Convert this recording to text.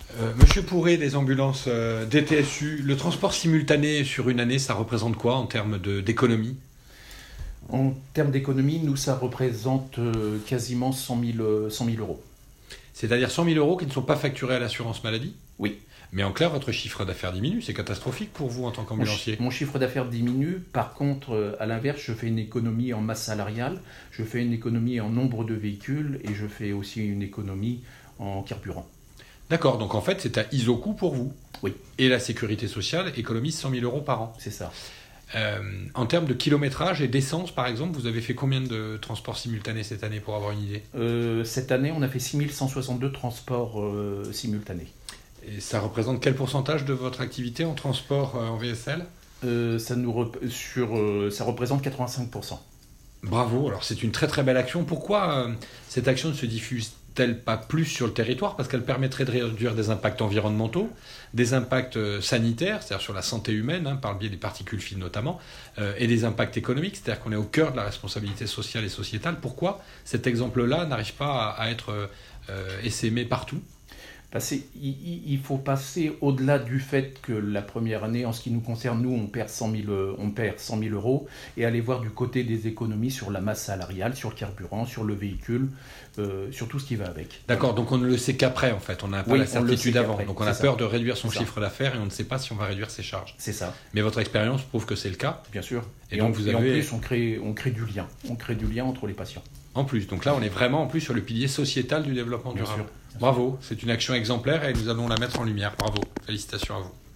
Monsieur Pourré des ambulances DTSU, le transport simultané sur une année, ça représente quoi en termes d'économie? En termes d'économie, nous, ça représente quasiment 100 000 euros. C'est-à-dire 100 000 euros qui ne sont pas facturés à l'assurance maladie? Oui. Mais en clair, votre chiffre d'affaires diminue, c'est catastrophique pour vous en tant qu'ambulancier. Mon chiffre d'affaires diminue. Par contre, à l'inverse, je fais une économie en masse salariale, je fais une économie en nombre de véhicules et je fais aussi une économie en carburant. D'accord, donc en fait, c'est à ISO-coût pour vous. Oui. Et la sécurité sociale économise 100 000 euros par an. C'est ça. En termes de kilométrage et d'essence, par exemple, vous avez fait combien de transports simultanés cette année pour avoir une idée? Cette année, on a fait 6162 transports simultanés. Et ça représente quel pourcentage de votre activité en transport en VSL? Ça représente 85%. Bravo, alors c'est une très très belle action. Pourquoi cette action ne se diffuse-t-elle pas plus sur le territoire? Parce qu'elle permettrait de réduire des impacts environnementaux, des impacts sanitaires, c'est-à-dire sur la santé humaine, par le biais des particules fines notamment, et des impacts économiques, c'est-à-dire qu'on est au cœur de la responsabilité sociale et sociétale. Pourquoi cet exemple-là n'arrive pas à être essaimé partout? Il faut passer au-delà du fait que la première année, en ce qui nous concerne, nous, on perd 100 000 euros, et aller voir du côté des économies sur la masse salariale, sur le carburant, sur le véhicule, sur tout ce qui va avec. D'accord, donc on ne le sait qu'après en fait, on n'a pas la certitude avant, donc on a peur de réduire son chiffre d'affaires et on ne sait pas si on va réduire ses charges. C'est ça. Mais votre expérience prouve que c'est le cas. Bien sûr. Et donc en plus, on crée du lien. On crée du lien entre les patients. En plus, donc là on est vraiment en plus sur le pilier sociétal du développement durable. Bien sûr. Bravo, c'est une action exemplaire et nous allons la mettre en lumière. Bravo, félicitations à vous.